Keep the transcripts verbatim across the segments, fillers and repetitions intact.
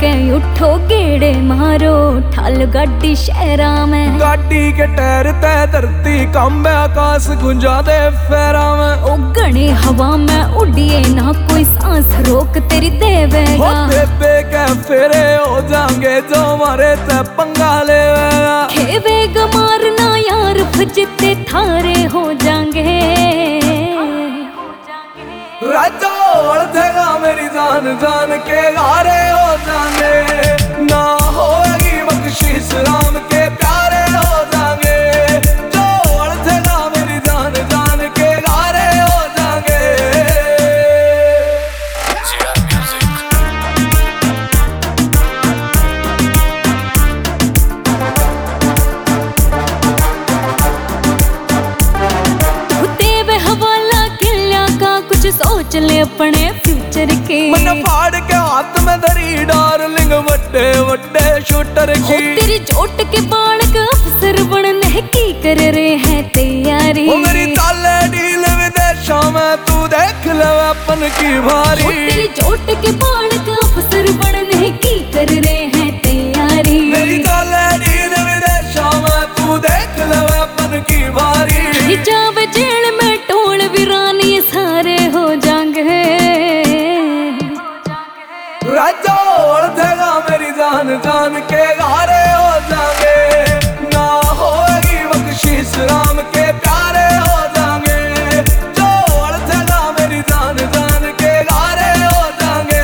के उठो गेड़े मारो ठाल गाड़ी शहरा में। गाड़ी के टायर तय धरती कंबे आकाश गुंजा दे फेरा में। ओ गणे हवा में उड़िए ना कोई सांस रोक तेरी देवेगा। बेबे के फेरे हो जाएंगे जो मारे ते पंगा लेवेगा। खेवेगा मारना यार फजते थारे हो जाएंगे। राजोड़ देगा मेरी जान जान के गारे हो जाएंगे। ना होगी बख्शिश राम के प्यारे हो जाएंगे। जोड़ देगा मेरी जान जान के गारे हो जाएंगे। देवे हवाला किल्या का कुछ सोच ले अपने फ्यूचर के। मन फाड़ के हाथ में धरी डार्लिंग वड्डे वड्डे शूटर की। तेरी चोट के बालक अफसर बनने की कर रहे हैं तैयारी। ओ मेरी ताले डील विदेशों में तू देख ले अपन की भारी। तेरी चोट के बालक अफसर बनने की कर रहे हैं तैयारी। मेरी ताले डील विदेशों में तू देख ले अपन की भारी। जावे जेल में टोल वीरान ये सारे हो जाएंगे। राजोड़ देगा मेरी जान जान के गारे हो जाएंगे। ना होगी बख्शिश राम के प्यारे हो जाएंगे। जोड़ देगा मेरी जान जान के गारे हो जाएंगे।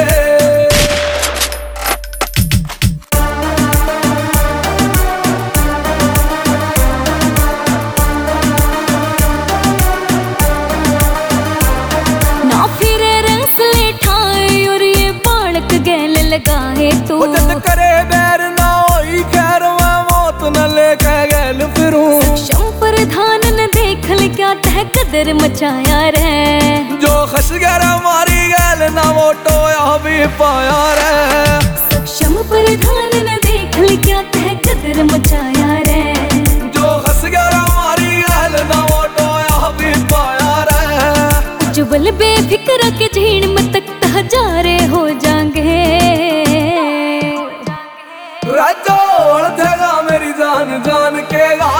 ना फिरे रसले ठाए और ये बालक गैल लगाए तो। जद करे बैर ना होई खैर मैं मौत न लेके गैल फिरूं। शम प्रधान ने देख ल क्या तह कदर मचाया रे। जो खस गया मारी गैल ना वो टोया भी पाया रे। सक्षम प्रधान ने देख ल क्या तह कदर मचाया रे। जो खस गया मारी गैल ना वो टोया भी पाया रे। जुबल बेफिक्र के झीण में तक हजारे हो जाएंगे। राजोड़ देगा मेरी जान जान के